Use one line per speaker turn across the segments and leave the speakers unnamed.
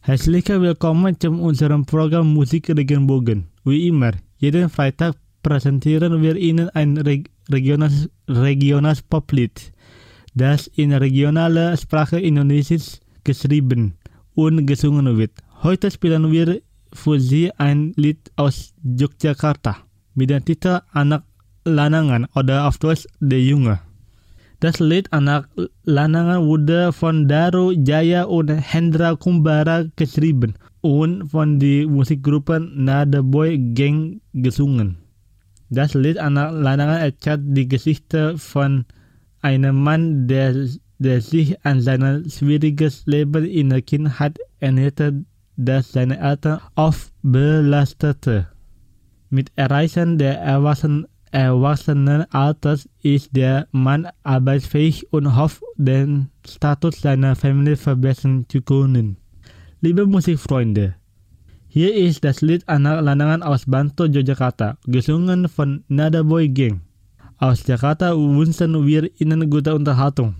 Herzlich willkommen zum unserem Programm Musik Regenbogen. Wie immer, jeden Freitag präsentieren wir Ihnen ein regionales Poplied, das in regionaler Sprache Indonesisch geschrieben und gesungen wird. Heute spielen wir für Sie ein Lied aus Yogyakarta mit dem Titel Anak Lanangan oder auf Deutsch Der Junge. Das Lied Anak Lanangan wurde von Daru Jaya und Hendra Kumbara geschrieben und von der Musikgruppe Nada Boy Gang gesungen. Das Lied Anak Lanangan erzählt die Geschichte von einem Mann, der sich an sein schwieriges Leben in der Kindheit erinnerte, das seine Eltern oft belastete. Mit Erreichen der Erwachsenenalters ist der Mann arbeitsfähig und hofft, den Status seiner Familie verbessern zu können. Liebe Musikfreunde, hier ist das Lied Anak Lanangan aus Bantul, Yogyakarta, gesungen von Nada Boy Gang. Aus Jakarta wünschen wir Ihnen gute Unterhaltung.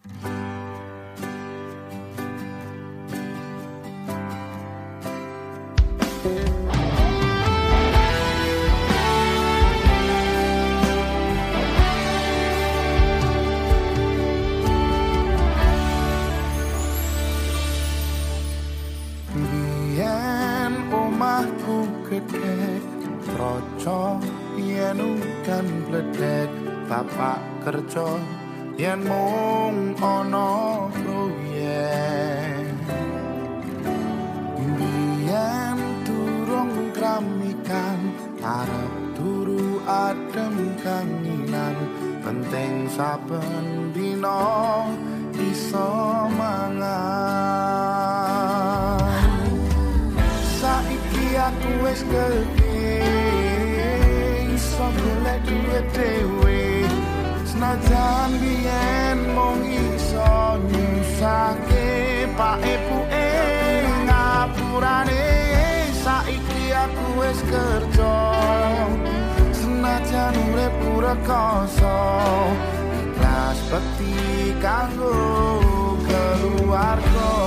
Yen udan bledek bapak kerja yen mung ana proyek biyen durung kramikan arep turu adem kanginan penting saben dina iso mangan saiki aku wis gedhe golek duit dhewe senajan biyen mung iso nyusake pak epuke ngapurane saiki aku wis kerja senajan urip rekoso ikhlas bekti kanggo keluarga.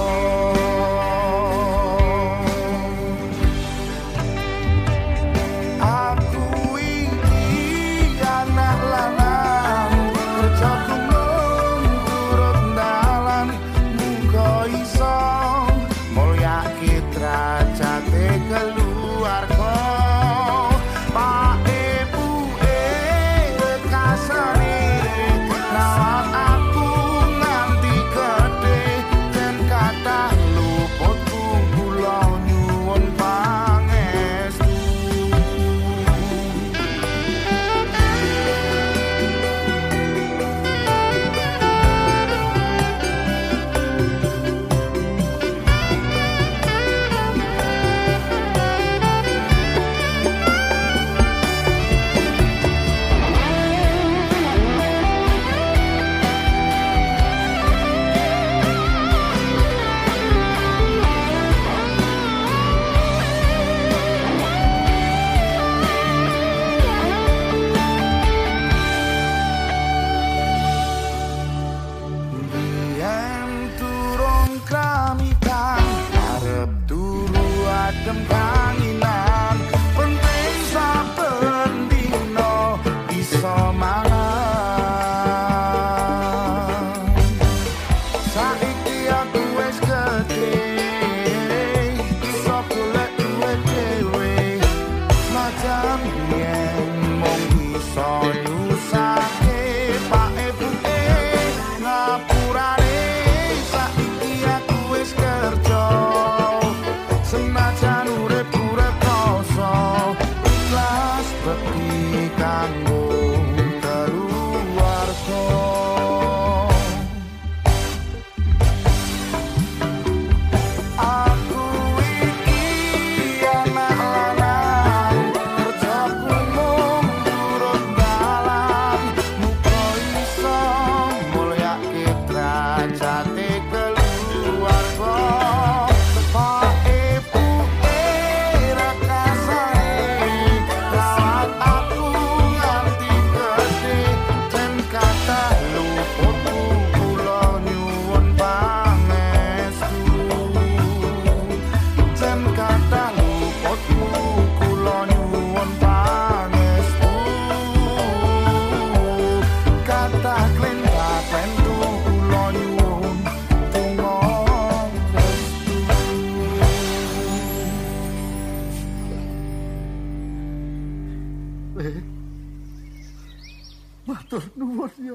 Matur nuwun ya.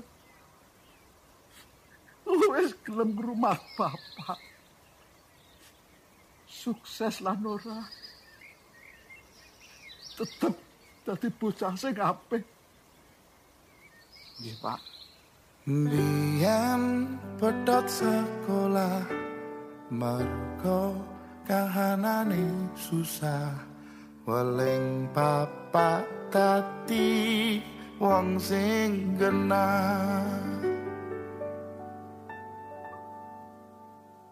Wis gelem rumah bapak. Sukses lan ora. Tetep dadi bocah sing apik. Nggih, Pak.
Biyen pedhot sekolah mergo kahanane susah. Weling bapak dadi wong sing genah.